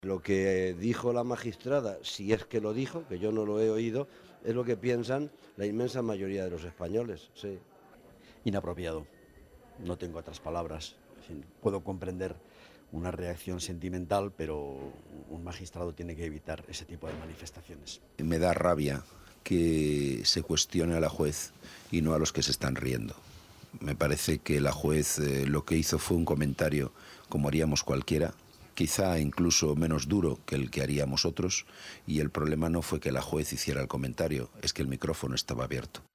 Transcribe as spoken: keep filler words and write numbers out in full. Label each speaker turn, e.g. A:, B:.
A: Lo que dijo la magistrada, si es que lo dijo, que yo no lo he oído, es lo que piensan la inmensa mayoría de los españoles, sí.
B: Inapropiado. No tengo otras palabras. En fin, puedo comprender una reacción sentimental, pero un magistrado tiene que evitar ese tipo de manifestaciones.
C: Me da rabia que se cuestione a la juez y no a los que se están riendo. Me parece que la juez eh, lo que hizo fue un comentario como haríamos cualquiera, quizá incluso menos duro que el que haríamos otros, y el problema no fue que la juez hiciera el comentario, es que el micrófono estaba abierto.